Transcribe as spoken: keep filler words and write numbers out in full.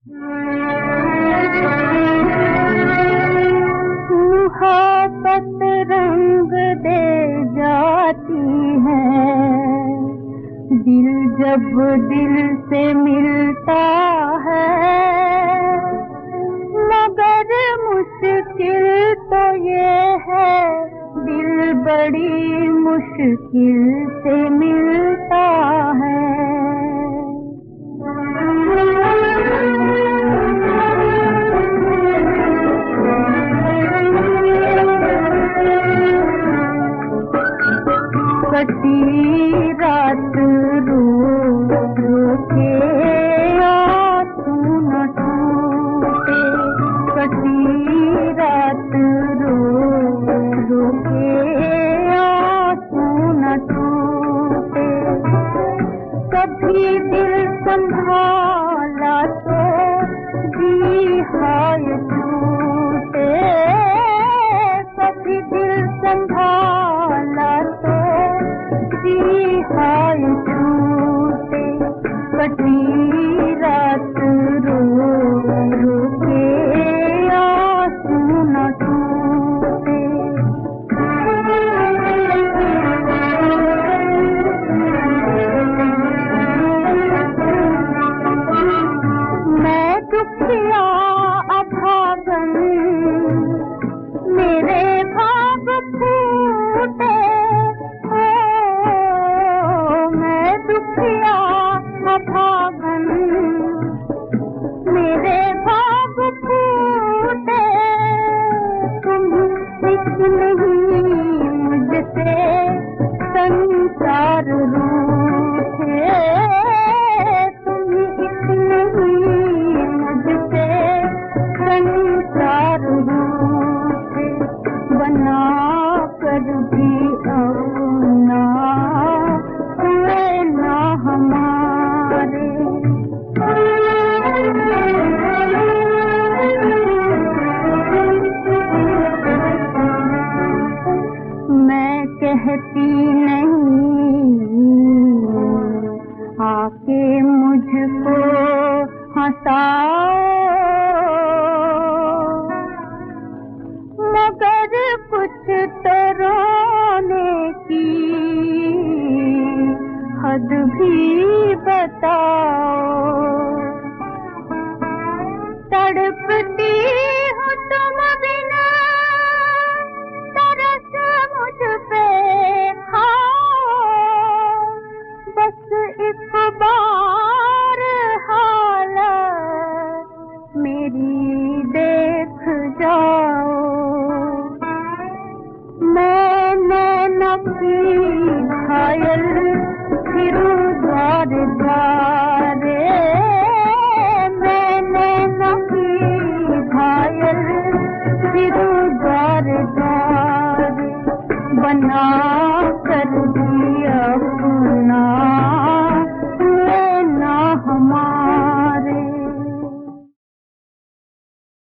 मोहब्बत रंग दे जाती है, दिल जब दिल से मिलता है, मगर मुश्किल तो ये है, दिल बड़ी मुश्किल से मिलता है। कटी रात रो रो के आँसू न टूटे, कटी रात रो रो के आँसू न टूटे, कभी दिल संभाला तो जी हाय टूटे, कभी दिल संभाला तो जी हाय छूटे, कटी रात रो रो के आँसू न टूटे। मैं दुखिया अभागन मेरे भाग फूटे, दुखिया अभागन मेरे भाग फूटे, तुम इश्क नहीं मुझसे संसार रूठे, तुम इश्क नहीं मुझसे संसार रूठे, बना कर भी अपना हमारे। मैं कहती नहीं आके मुझको हंसाओ, मगर कुछ तो रोने की हद भी बताओ, तड़पती हूँ तुम बिना, तरस मुझ पे खाओ, बस एक बार हालत मेरी देख जाओ, मैंने न की घायल फिर द्वार द्वार